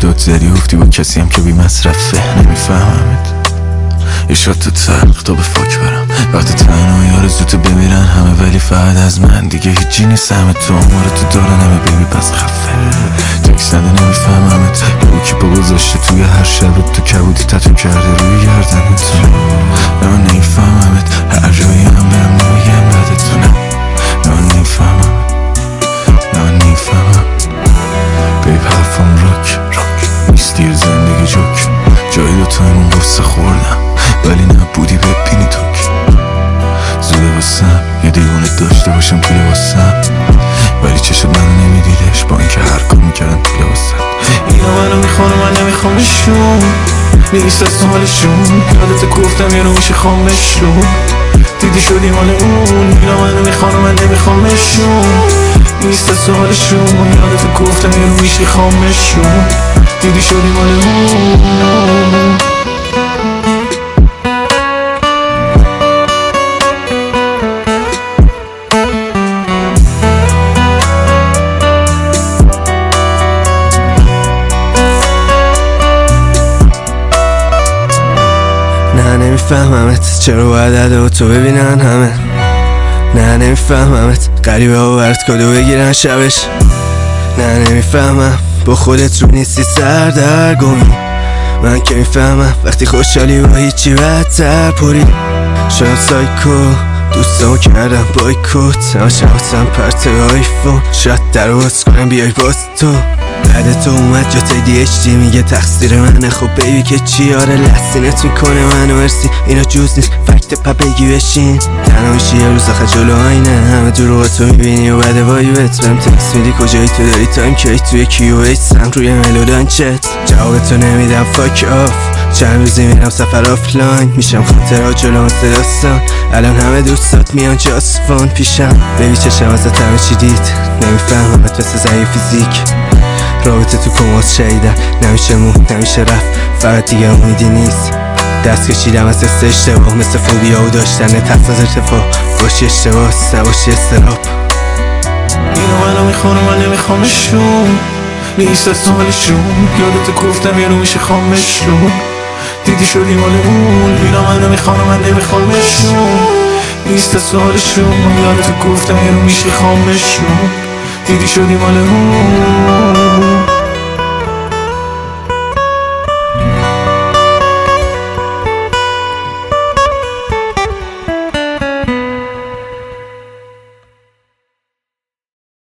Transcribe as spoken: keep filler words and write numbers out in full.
داد زدی افتی با کسی هم که بی مصرفه. نمیفهممت یه شات تو تلق تا به فاک برم وقتی تنهایی آرزوتو بمیرن همه، ولی فقط از من دیگه هیچی نیست. همه تو عمر تو داره نمه بیبی پس خفه تکس نده. نمیفهممت یه کی پا گذاشته توی هر شب تو کبودی تتو کرده روی گردن تو. نه من نمیفهممت هر جایی هم برم نمیگم بدتو. نه نه من نمیفهممت نه من نمیفهمم بیب حرفم راک نیستی زندگی جوک. جایی دوتا همون قصه خوردم ولی نبودی ببینی تو که زوده واسم یه دیوونه داشته باشم توی لباسم، ولی چشم منو نمیدیدش با اینکه هر کار میکردم توی لباسم. اینا منو میخوان و من نمیخوامشون، نیست از تو حالشون. یادت گفتم یه رو میشه خامشون، دیدی شدی مال اون. اینا منو میخوان و من نمیخوامشون، نیست از تو حالشون. یادت گفتم یه رو میشه خامشون، دیدی شدی مال اون. نه نمیفهممت چرا باید ادا تو ببینن همه. نه نمیفهممت غریبه ها برات کادو بگیرن شبش. نه نمیفهمم با خودت رو نیستی سردرگمی. من که میفهمم وقتی خوشحالی با هیچی بدتر پری. شاید سایکو دوستامو کردم بایکوت، عاشقاتم پرت آیفون. شاید در باز کنم بیای باز تو. بعد تو اومد جاتای دی اچ دی میگه تقصیر منه. خب بیبی که چی آره لسینت میکنه منو مرسی. اینا جوز نیست فکت پا بگی بشین. تنها میشی یه روز آخه جلو آینه همه دروغاتو میبینی و بعد وایبت بهم تکس میدی کجایی تو داری تایم کی توی کیو ایچ سم روی ملودان چت. جوابتو نمیدم فاک آف. چند روزی میرم سفر آفلاین میشم خاطرها جلو مثل داستان. الان همه دوستات میان جاست فان پیشم. بیبی چشم ازت همه چی دید نمیفهممت مثل زنگ فیزیک. رابطه تو کماس شیدن نمیشه مو نمیشه رفت فقط دیگه امیدی نیست. دست کشیدم از دست اشتباه مثل فوبیا و داشتن ترس از ارتفاع. باشی اشتباه نباشی استراب. اینا منو میخوان و من نمیخوامشون، نیست از تو حالشون. یادت گفتم یه رو میشه خامشون، دیدی شدی مال اون. اینا منو میخوان و من نمیخوامشون، نیست از تو حالشون. یادت گفتم یه رو میشه خامشون، دیدی شدی مال اون.